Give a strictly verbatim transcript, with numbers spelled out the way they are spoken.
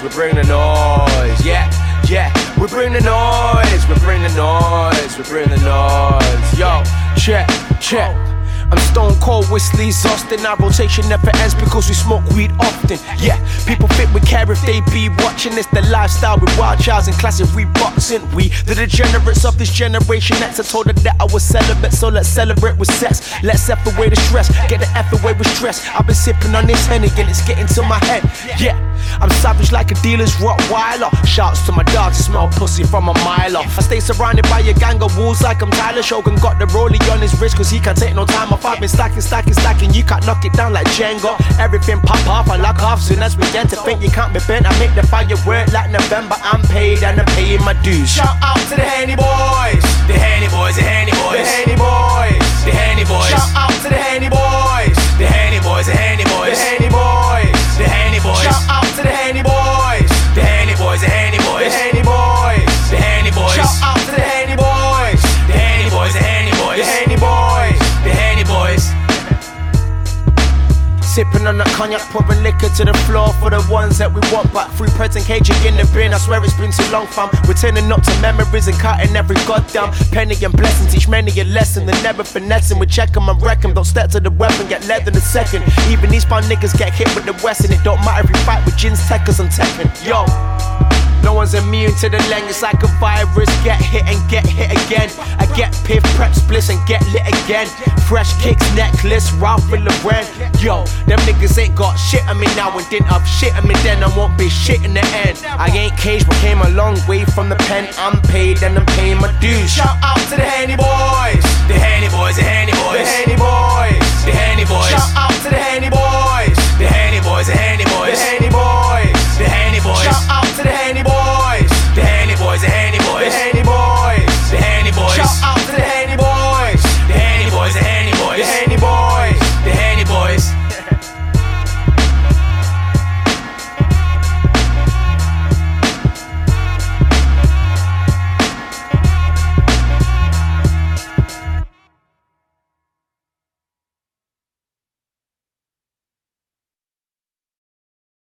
we bring the noise. Yeah, yeah, we bring the noise, we bring the noise, we bring the noise. Yo, check, check. I'm stone cold, whistly exhausted. Our rotation never ends because we smoke weed often. Yeah, people think we care if they be watching. It's the lifestyle with wild childs and classic reboxing. We, the degenerates of this generation X. I told her that I was celibate, so let's celebrate with sex. Let's F away the stress, get the F away with stress. I've been sipping on this Henny and it's getting to my head. Yeah, I'm savage like a dealer's Rottweiler. Shouts to my dogs, smell pussy from a mile off. I stay surrounded by a gang of wolves like I'm Tyler. Shogun got the rollie on his wrist cause he can't take no time off. I've been stacking, stacking, stacking, you can't knock it down like Jenga. Everything pop off, I lock off soon as we begin to think you can't be bent. I make the fire work like November, I'm paid and I'm paying my dues. Shout out to the Henny boys, the Henny boys, the Henny boys, the Henny boys, the Henny boys. Shout out to the Henny boys, the Henny boys, the Henny boys, the Henny boys, the Henny boys. Shout out to the Henny boys, the Henny boys, the Henny boys, the Henny boys, the Henny boys. Shout out to the Henny boys, the Henny boys, the Henny boys, the Henny boys, the Henny boys. Sipping on that cognac, pouring liquor to the floor for the ones that we want back. Free present caging in the bin, I swear it's been too long, fam. We're turning up to memories and cutting every goddamn penny and blessing. Teach many a lesson and never finessing. We check 'em and wreck 'em, don't step to the weapon, get led in a second. Even these pound niggas get hit with the West, and it don't matter if you fight with gins, techers and Tekken. Yo, no one's immune to the leng, it's like a virus. Get hit and get hit again. I get piff, prep, splits and get lit again. Fresh kicks, necklace, Ralph and Lauren. Yo, them niggas ain't got shit on me now and didn't have shit on me then. I won't be shit in the end. I ain't caged but came a long way from the pen. I'm paid and I'm paying my dues. Shout out to the Henny boys, the Henny boys, the Henny boys, the Henny boys, the Henny boys. Shout out